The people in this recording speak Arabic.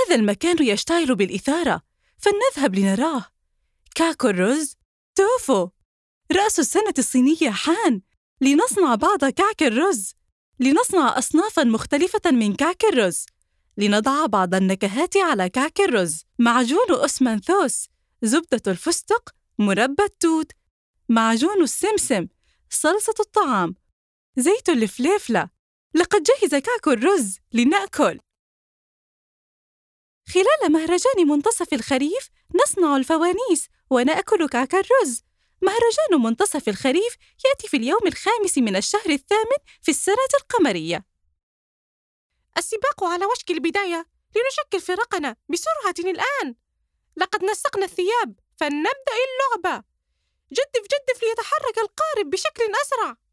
هذا المكان يشتعل بالإثارة، فلنذهب لنراه. كعك الرز، توفو. رأس السنة الصينية حان، لنصنع بعض كعك الرز. لنصنع أصنافاً مختلفة من كعك الرز. لنضع بعض النكهات على كعك الرز: معجون أسمنثوس، زبدة الفستق، مربى التوت، معجون السمسم، صلصة الطعام، زيت الفليفلة. لقد جهز كعك الرز، لنأكل. خلال مهرجان منتصف الخريف نصنع الفوانيس ونأكل كعك الرز. مهرجان منتصف الخريف يأتي في اليوم 5 من الشهر 8 في السنة القمرية. السباق على وشك البداية، لنشكل فرقنا بسرعة الآن. لقد نسقنا الثياب، فلنبدأ اللعبة. جدف جدف ليتحرك القارب بشكل أسرع.